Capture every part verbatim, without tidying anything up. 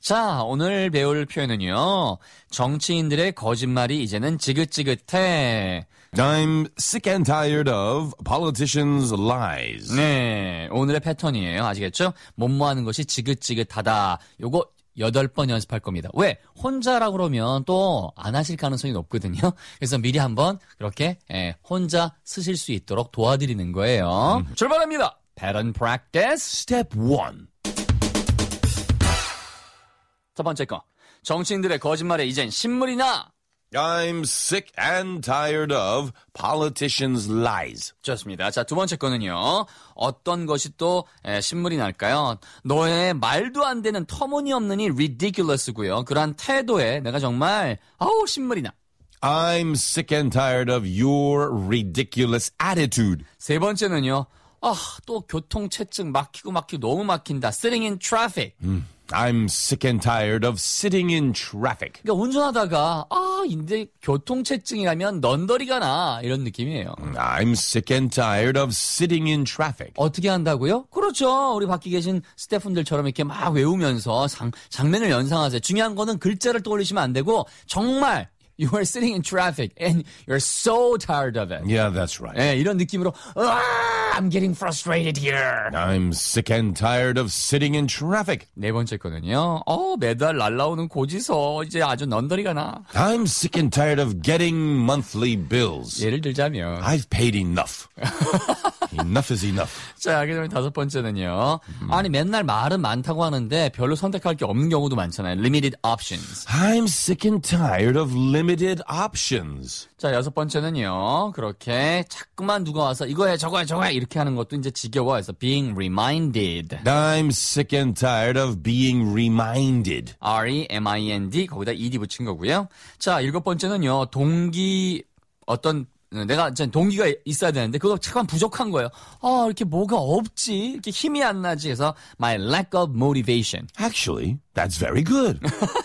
자, 오늘 배울 표현은요. 정치인들의 거짓말이 이제는 지긋지긋해. I'm sick and tired of politicians' lies. 네, 오늘의 패턴이에요. 아시겠죠? 뭐뭐하는 것이 지긋지긋하다. 요거 여덟 번 연습할 겁니다. 왜? 혼자라 그러면 또 안 하실 가능성이 높거든요. 그래서 미리 한번 그렇게 예, 혼자 쓰실 수 있도록 도와드리는 거예요. 음. 출발합니다. Pattern practice. Step one. 첫 번째 거. 정치인들의 거짓말에 이젠 신물이 나. I'm sick and tired of politicians' lies. 좋습니다. 자, 두 번째 거는요. 어떤 것이 또 에, 신물이 날까요? 너의 말도 안 되는 터무니없느니 ridiculous고요. 그러한 태도에 내가 정말 아우 신물이 나. I'm sick and tired of your ridiculous attitude. 세 번째는요. 아, 또 교통체증 막히고 막히고 너무 막힌다. Sitting in traffic. 음. I'm sick and tired of sitting in traffic. 그러니까 운전하다가 아, 근데 교통체증이라면 넌더리가 나 이런 느낌이에요. I'm sick and tired of sitting in traffic. 어떻게 한다고요? 그렇죠. 우리 밖에 계신 스태프분들처럼 이렇게 막 외우면서 장, 장면을 연상하세요. 중요한 거는 글자를 떠올리시면 안 되고 정말 You are sitting in traffic and you're so tired of it. Yeah, that's right. 네, 이런 느낌으로 I'm getting frustrated here. I'm sick and tired of sitting in traffic. 네 번째 거는요. 어, 매달 날라오는 고지서 이제 아주 넌더리가 나. I'm sick and tired of getting monthly bills. 예를 들자면 I've paid enough. Enough is enough. 자, 그다음에 다섯 번째는요. 음. 아니 맨날 말은 많다고 하는데 별로 선택할 게 없는 경우도 많잖아요. Limited options. I'm sick and tired of limited options. 자, 여섯 번째는요. 그렇게 자꾸만 누가 와서 이거 해 저거 해 저거 해 이렇게 하는 것도 이제 지겨워해서 being reminded. I'm sick and tired of being reminded. R-E-M-I-N-D 거기다 ed 붙인 거고요. 자, 일곱 번째는요. 동기 어떤 내가 이제 동기가 있어야 되는데 그거 잠깐 부족한 거예요. 아, 이렇게 뭐가 없지? 이렇게 힘이 안 나지. 그래서 my lack of motivation. Actually, that's very good.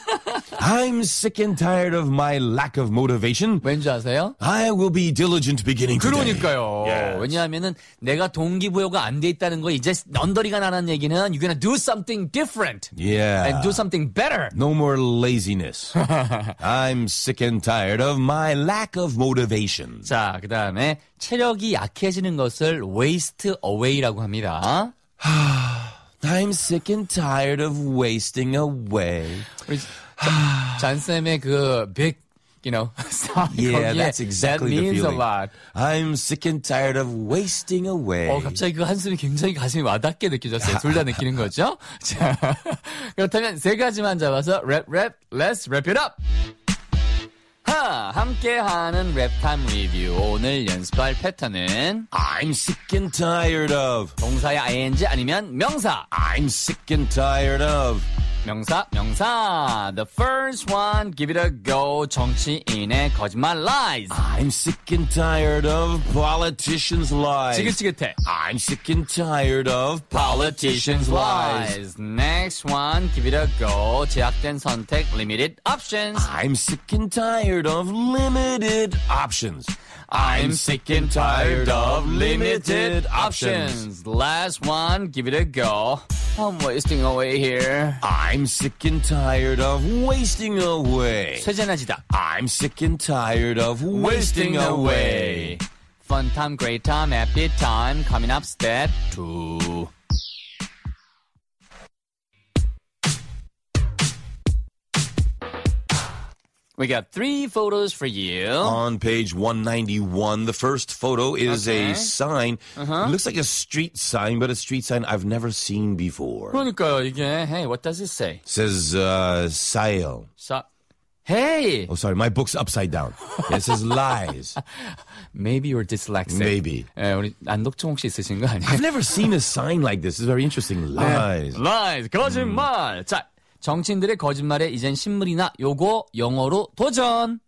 I'm sick and tired of my lack of motivation. 왠지 아세요? I will be diligent beginning today. 그러니까요. Yes. 왜냐하면은 내가 동기부여가 안 돼 있다는 거 이제 넌더리가 나는 얘기는 you're gonna do something different. Yeah. And do something better. No more laziness. I'm sick and tired of my lack of motivation. 자, 그 다음에 체력이 약해지는 것을 waste away라고 합니다. I'm sick and tired of wasting away. 우리 잔쌤의 그 big, you know, yeah, that's exactly that means the feeling. a lot. I'm sick and tired of wasting away. 어, 갑자기 그 한숨이 굉장히 가슴이 와닿게 느껴졌어요. 둘 다 느끼는 거죠? 자, 그렇다면 세 가지만 잡아서 랩, 랩, let's wrap it up! 하, 함께하는 랩타임 리뷰. 오늘 연습할 패턴은 I'm sick and tired of. 동사의 ing 아니면 명사. I'm sick and tired of. 명사, 명사. The first one, give it a go. 정치인의 거짓말 lies. I'm sick and tired of politicians' lies. 지긋지긋해. I'm sick and tired of politicians' lies. Next one, give it a go. 제약된 선택, limited options. I'm sick and tired of limited options. I'm sick and tired of limited options. Last one, give it a go. I'm wasting away here. I'm sick and tired of wasting away. 쇠잔하지다. I'm sick and tired of wasting away. Fun time, great time, happy time. Coming up, step two. We got three photos for you. On page one ninety-one, the first photo is Okay. a sign. Uh-huh. It looks like a street sign, but a street sign I've never seen before. 그러니까요, 이게. Hey, what does it say? It says, uh, sale. So, hey! Oh, sorry, my book's upside down. It says lies. Maybe you're dyslexic. Maybe. 예, 우리 안독증 혹시 있으신 거 아니에요? I've never seen a sign like this. It's very interesting. Lies. 네. lies, 거짓말. 음. 자, 정치인들의 거짓말에 이젠 신물이 나. 요거 영어로 도전.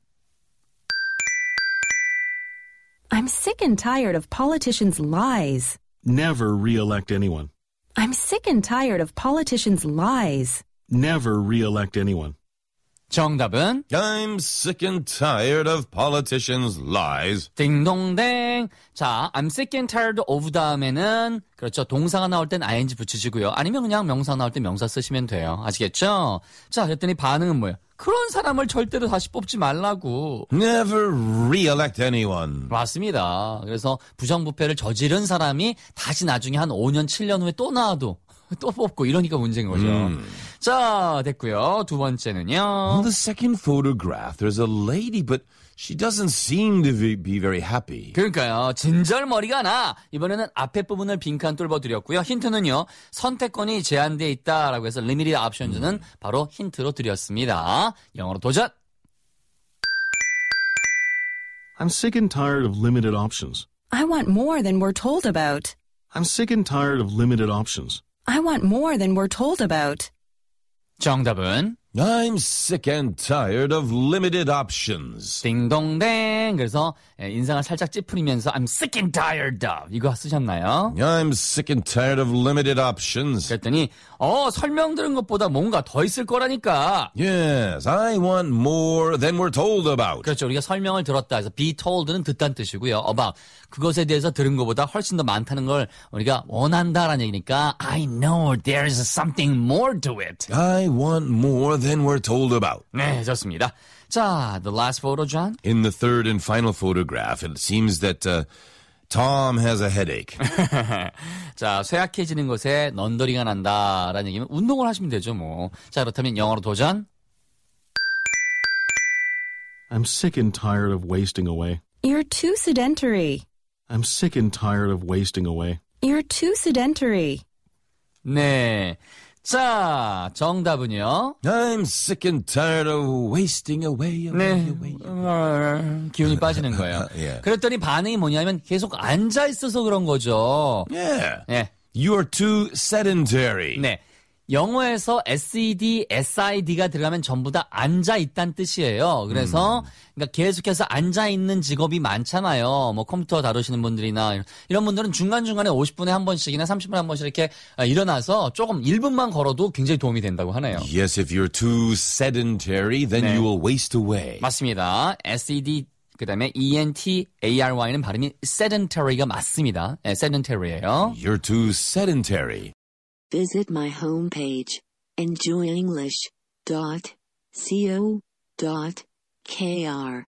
I'm sick and tired of politicians' lies. Never re-elect anyone. I'm sick and tired of politicians' lies. Never re-elect anyone. 정답은 I'm sick and tired of politicians' lies. 딩동댕. 자, I'm sick and tired of 다음에는 그렇죠. 동사가 나올 땐 ing 붙이시고요. 아니면 그냥 명사 나올 때 명사 쓰시면 돼요. 아시겠죠? 자, 그랬더니 반응은 뭐예요? 그런 사람을 절대로 다시 뽑지 말라고. Never re-elect anyone. 맞습니다. 그래서 부정부패를 저지른 사람이 다시 나중에 한 오 년, 칠 년 후에 또 나와도 또 뽑고 이러니까 문제인 거죠. 음. 자, 됐고요. 두 번째는요. On the second photograph, there's a lady, but she doesn't seem to be, be very happy. 그러니까요. 진절머리가 나. 이번에는 앞에 부분을 빈칸 뚫어드렸고요. 힌트는요. 선택권이 제한되어 있다라고 해서 limited options는 음. 바로 힌트로 드렸습니다. 영어로 도전. I'm sick and tired of limited options. I want more than we're told about. I'm sick and tired of limited options. I want more than we're told about. 정답은 I'm sick and tired of limited options. 딩동댕. 그래서 인상을 살짝 찌푸리면서 I'm sick and tired of 이거 쓰셨나요? I'm sick and tired of limited options. 그랬더니 어 설명 들은 것보다 뭔가 더 있을 거라니까. Yes, I want more than we're told about. 그렇죠. 우리가 설명을 들었다 해서 be told는 듣다는 뜻이고요. about 그것에 대해서 들은 것보다 훨씬 더 많다는 걸 우리가 원한다라는 얘기니까 I know there's something more to it. I want more than we're told about. 네, 좋습니다. 자, the last photo, John. In the third and final photograph, it seems that uh, Tom has a headache. 자, 쇠약해지는 것에 넌더리가 난다라는 얘기면 운동을 하시면 되죠, 뭐. 자, 그렇다면 영어로 도전. I'm sick and tired of wasting away. You're too sedentary. I'm sick and tired of wasting away. You're too sedentary. 네. 자, 정답은요. I'm sick and tired of wasting away, away, 네. away. 어, 기운이 빠지는 거예요. 예. 그랬더니 반응이 뭐냐면 계속 앉아 있어서 그런 거죠. Yeah. 네. You're too sedentary. 네. 영어에서 sed, sid가 들어가면 전부 다 앉아 있다는 뜻이에요. 그래서 음. 그러니까 계속해서 앉아 있는 직업이 많잖아요. 뭐 컴퓨터 다루시는 분들이나 이런 분들은 중간중간에 오십 분에 한 번씩이나 삼십 분에 한 번씩 이렇게 일어나서 조금 일 분만 걸어도 굉장히 도움이 된다고 하네요. Yes, if you're too sedentary, then 네. you will waste away. 맞습니다. sed 그다음에 entary는 발음이 sedentary가 맞습니다. 네, sedentary예요. You're too sedentary. Visit my homepage, enjoy english dot co dot k r.